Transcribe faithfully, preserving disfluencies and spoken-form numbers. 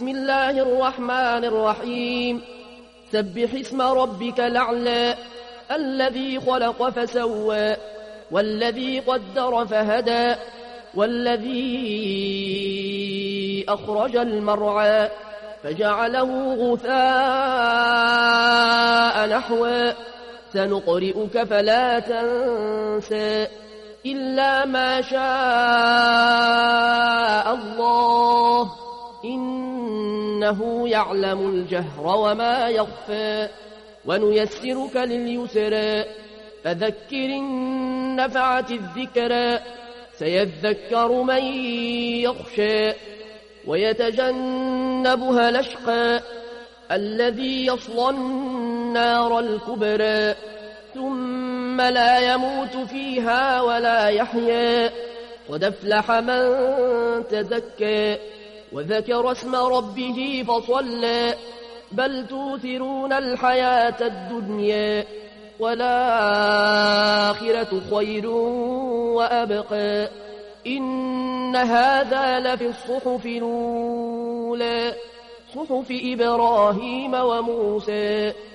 بسم الله الرحمن الرحيم سبح اسم ربك الأعلى الذي خلق فسوى والذي قدر فهدى والذي أخرج المرعى فجعله غثاء نحوا سنقرئك فلا تنسى إلا ما شاء الله إنه يعلم الجهر وما يخفى ونيسرك لليسرى فذكر إن نفعت الذكرى سيذكر من يخشى ويتجنبها الأشقى الذي يصلى النار الكبرى ثم لا يموت فيها ولا يحيا قد أفلح من تزكى وذكر اسم ربه فصلى بل توثرون الحياة الدنيا والآخرة خير وأبقى إن هذا لفي الصحف الأولى صحف إبراهيم وموسى